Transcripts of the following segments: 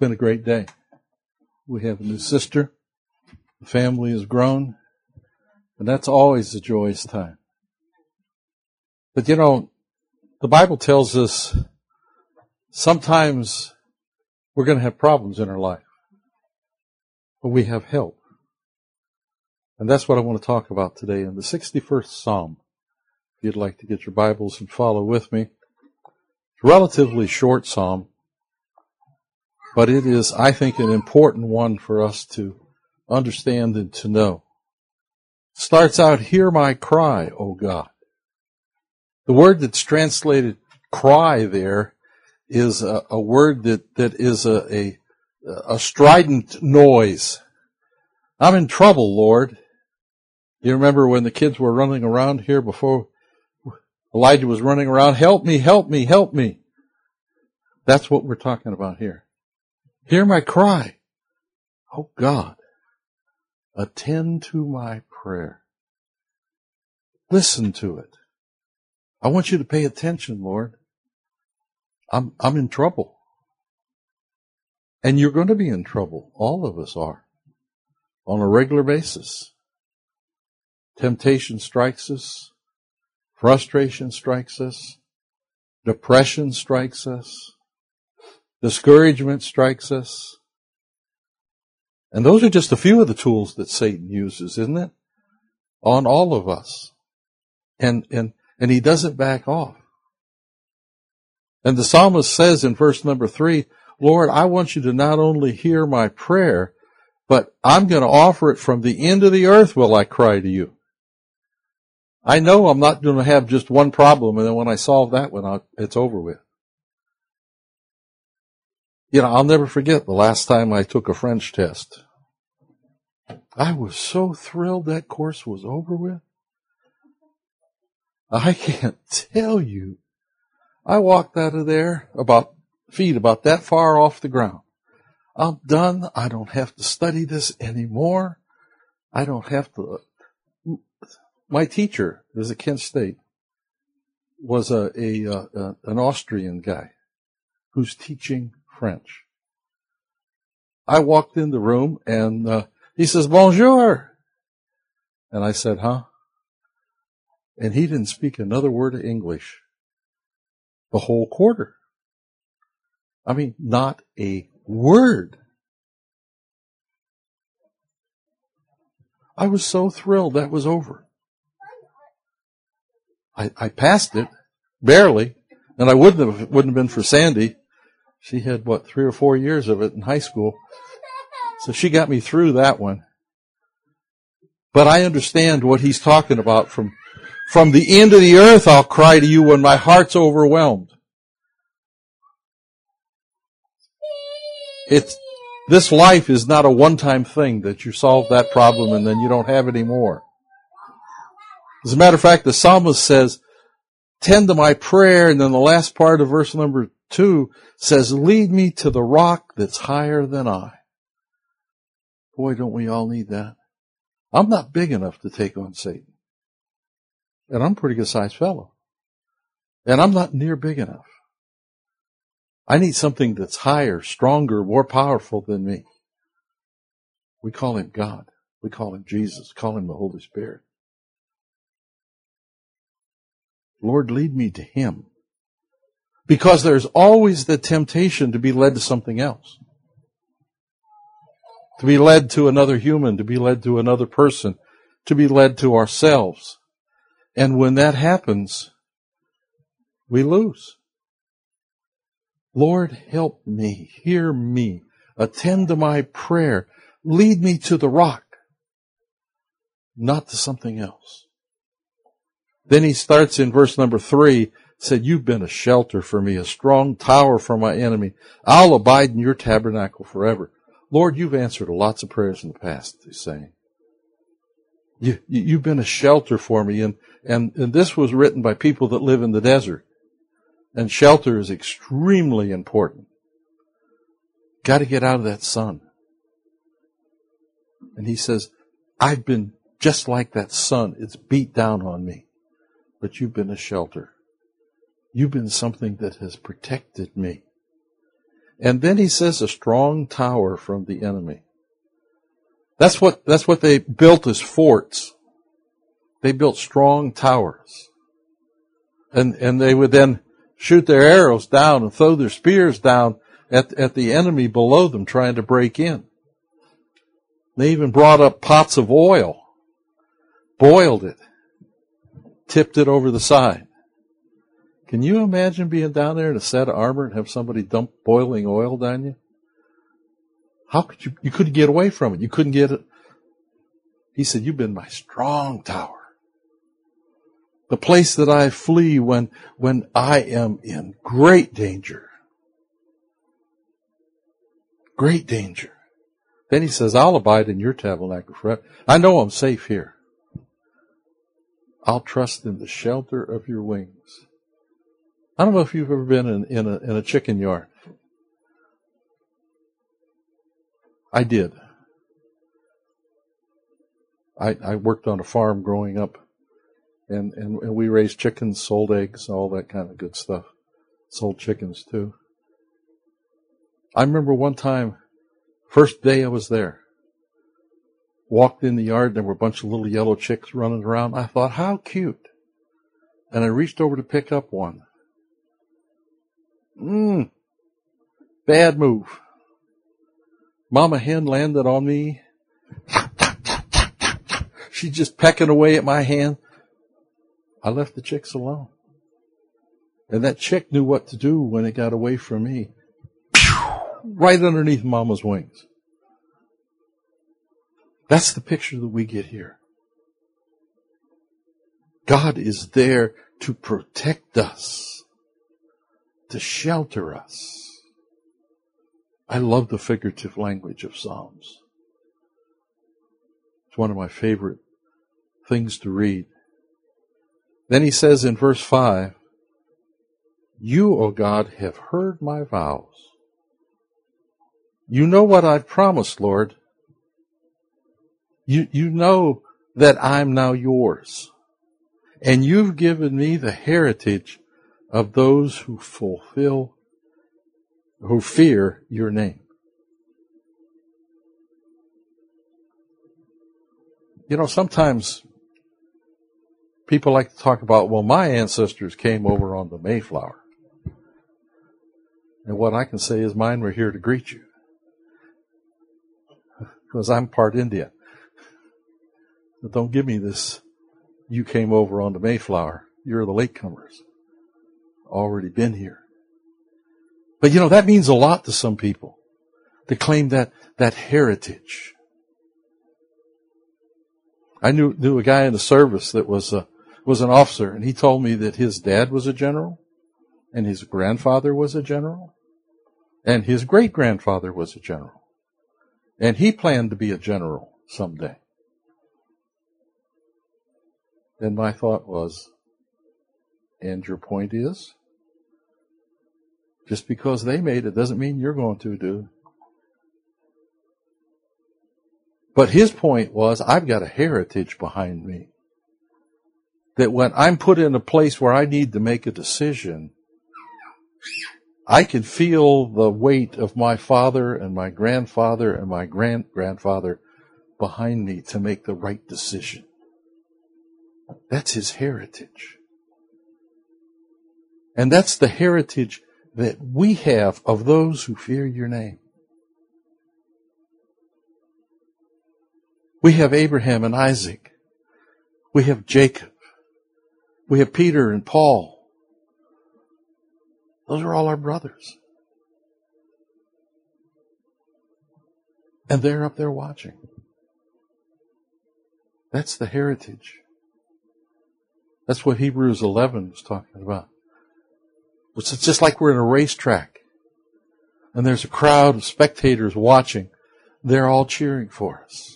been a great day. We have a new sister. The family has grown. And that's always a joyous time. But you know, the Bible tells us sometimes we're going to have problems in our life. But we have help. And that's what I want to talk about today in the 61st Psalm. If you'd like to get your Bibles and follow with me. It's a relatively short psalm, but it is, I think, an important one for us to understand and to know. It starts out, "Hear my cry, O God." The word that's translated cry there is a word that is a strident noise. I'm in trouble, Lord. You remember when the kids were running around here before Elijah was running around, "Help me, help me, help me." That's what we're talking about here. Hear my cry. Oh God, attend to my prayer. Listen to it. I want you to pay attention, Lord. I'm in trouble. And you're going to be in trouble. All of us are. On a regular basis. Temptation strikes us. Frustration strikes us. Depression strikes us. Discouragement strikes us. And those are just a few of the tools that Satan uses, isn't it? On all of us. And he doesn't back off. And the psalmist says in verse number 3, "Lord, I want you to not only hear my prayer, but I'm going to offer it from the end of the earth will I cry to you." I know I'm not going to have just one problem, and then when I solve that one, it's over with. You know, I'll never forget the last time I took a French test. I was so thrilled that course was over with. I can't tell you. I walked out of there about that far off the ground. I'm done. I don't have to study this anymore. I don't have to. My teacher was at Kent State, was an Austrian guy who's teaching French. I walked in the room and he says, "Bonjour." And I said, "Huh?" And he didn't speak another word of English the whole quarter. I mean, not a word. I was so thrilled that was over. I passed it, barely, and I wouldn't have if it wouldn't have been for Sandy. She had, 3 or 4 years of it in high school. So she got me through that one. But I understand what he's talking about. From the end of the earth I'll cry to you when my heart's overwhelmed. This life is not a one-time thing that you solve that problem and then you don't have any more. As a matter of fact, the psalmist says, "Tend to my prayer," and then the last part of verse number 2 says, "Lead me to the rock that's higher than I." Boy, don't we all need that. I'm not big enough to take on Satan. And I'm a pretty good sized fellow. And I'm not near big enough. I need something that's higher, stronger, more powerful than me. We call him God. We call him Jesus. Call him the Holy Spirit. Lord, lead me to him. Because there's always the temptation to be led to something else. To be led to another human, to be led to another person, to be led to ourselves. And when that happens, we lose. Lord, help me, hear me, attend to my prayer, lead me to the rock, not to something else. Then he starts in verse number 3, said, "You've been a shelter for me, a strong tower from my enemy. I'll abide in your tabernacle forever." Lord, you've answered lots of prayers in the past, he's saying. You've been a shelter for me. And this was written by people that live in the desert. And shelter is extremely important. Got to get out of that sun. And he says, I've been just like that sun. It's beat down on me. But you've been a shelter. You've been something that has protected me. And then he says a strong tower from the enemy. That's what they built as forts. They built strong towers. And they would then shoot their arrows down and throw their spears down at the enemy below them trying to break in. They even brought up pots of oil, boiled it, tipped it over the side. Can you imagine being down there in a set of armor and have somebody dump boiling oil down you? How could you couldn't get away from it. You couldn't get it. He said, you've been my strong tower. The place that I flee when I am in great danger. Great danger. Then he says, I'll abide in your tabernacle forever. I know I'm safe here. I'll trust in the shelter of your wings. I don't know if you've ever been in a chicken yard. I did. I worked on a farm growing up, and we raised chickens, sold eggs, all that kind of good stuff. Sold chickens too. I remember one time, first day I was there, walked in the yard, there were a bunch of little yellow chicks running around. I thought, how cute. And I reached over to pick up one. Bad move. Mama hen landed on me. She's just pecking away at my hand. I left the chicks alone. And that chick knew what to do when it got away from me. Right underneath Mama's wings. That's the picture that we get here. God is there to protect us, to shelter us. I love the figurative language of Psalms. It's one of my favorite things to read. Then he says in verse 5, you, O God, have heard my vows. You know what I've promised, Lord. You know that I'm now yours. And you've given me the heritage of those who fear your name. You know, sometimes people like to talk about, well, my ancestors came over on the Mayflower. And what I can say is mine were here to greet you. Because I'm part Indian. But don't give me this, you came over on the Mayflower. You're the latecomers. Already been here. But you know, that means a lot to some people. To claim that heritage. I knew a guy in the service that was an officer, and he told me that his dad was a general, and his grandfather was a general, and his great-grandfather was a general. And he planned to be a general someday. And my thought was, and your point is? Just because they made it doesn't mean you're going to do. But his point was, I've got a heritage behind me. That when I'm put in a place where I need to make a decision, I can feel the weight of my father and my grandfather and my grandfather behind me to make the right decision. That's his heritage. And that's the heritage that we have of those who fear your name. We have Abraham and Isaac. We have Jacob. We have Peter and Paul. Those are all our brothers. And they're up there watching. That's the heritage. That's what Hebrews 11 was talking about. It's just like we're in a racetrack. And there's a crowd of spectators watching. They're all cheering for us.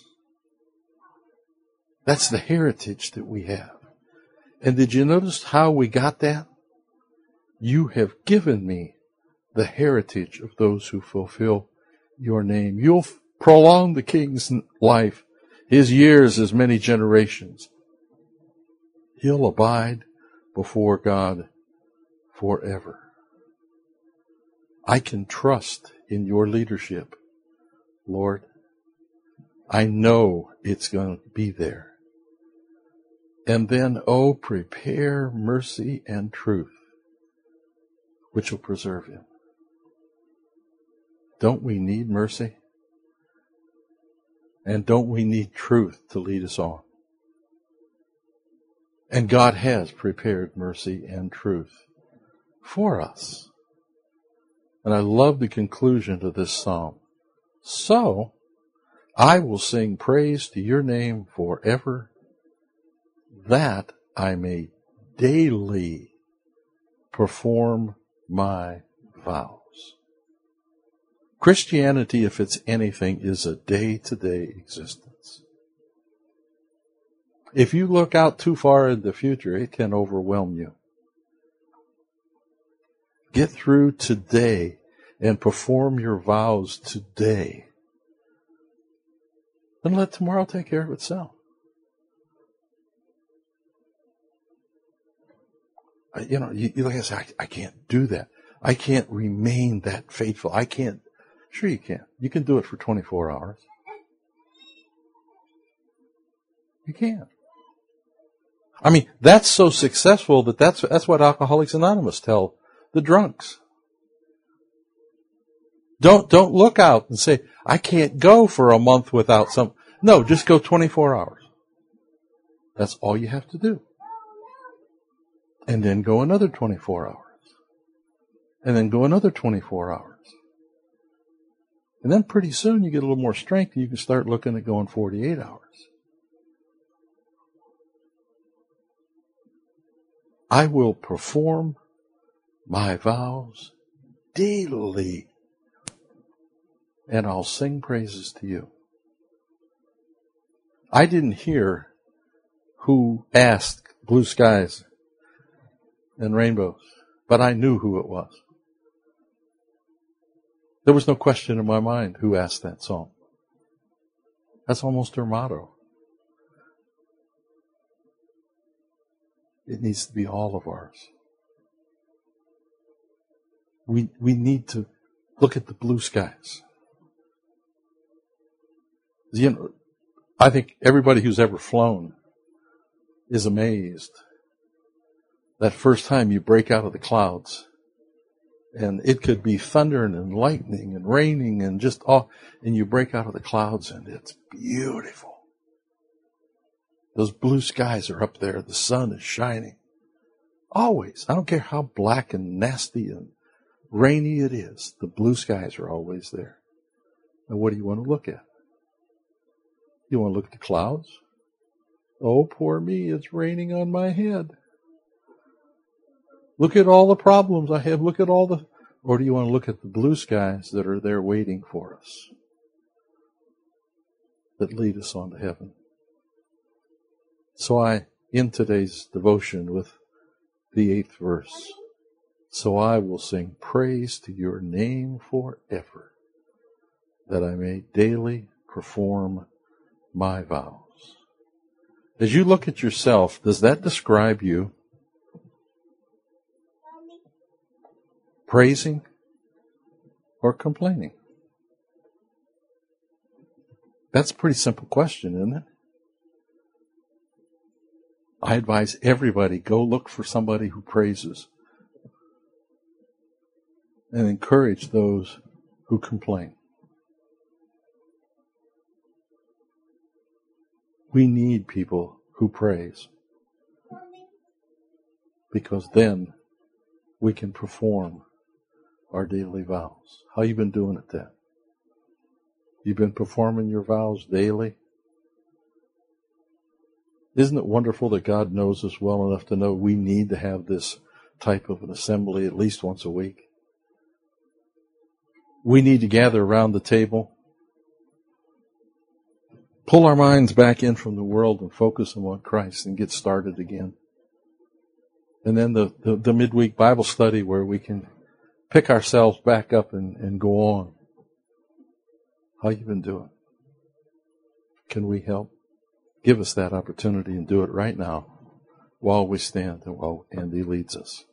That's the heritage that we have. And did you notice how we got that? You have given me the heritage of those who fulfill your name. You'll prolong the king's life, his years as many generations. He'll abide before God forever. I can trust in your leadership, Lord. I know it's going to be there. And then, oh, prepare mercy and truth, which will preserve him. Don't we need mercy? And don't we need truth to lead us on? And God has prepared mercy and truth for us. And I love the conclusion to this psalm. So, I will sing praise to your name forever, that I may daily perform my vows. Christianity, if it's anything, is a day-to-day existence. If you look out too far in the future, it can overwhelm you. Get through today and perform your vows today. And let tomorrow take care of itself. Like I say, I can't do that. I can't remain that faithful. I can't. Sure you can. You can do it for 24 hours. You can. I mean, that's so successful that's what Alcoholics Anonymous tell the drunks. Don't look out and say, I can't go for a month without some. No, just go 24 hours. That's all you have to do. And then go another 24 hours. And then go another 24 hours. And then pretty soon you get a little more strength and you can start looking at going 48 hours. I will perform my vows daily, and I'll sing praises to you. I didn't hear who asked blue skies and rainbows, but I knew who it was. There was no question in my mind who asked that song. That's almost her motto. It needs to be all of ours. We need to look at the blue skies. I think everybody who's ever flown is amazed that first time you break out of the clouds. And it could be thundering and lightning and raining and just all, and you break out of the clouds and it's beautiful. Those blue skies are up there. The sun is shining. Always. I don't care how black and nasty and rainy it is. The blue skies are always there. And what do you want to look at? You want to look at the clouds? Oh, poor me, it's raining on my head. Look at all the problems I have. Look at all the... Or do you want to look at the blue skies that are there waiting for us, that lead us on to heaven? So I end today's devotion with the 8th verse. So I will sing praise to your name forever, that I may daily perform my vows. As you look at yourself, does that describe you? Praising or complaining? That's a pretty simple question, isn't it? I advise everybody, go look for somebody who praises and encourage those who complain. We need people who praise, because then we can perform our daily vows. How you been doing at that? You've been performing your vows daily? Isn't it wonderful that God knows us well enough to know we need to have this type of an assembly at least once a week? We need to gather around the table, pull our minds back in from the world and focus on Christ and get started again. And then the midweek Bible study where we can pick ourselves back up and go on. How you been doing? Can we help? Give us that opportunity and do it right now while we stand and while Andy leads us.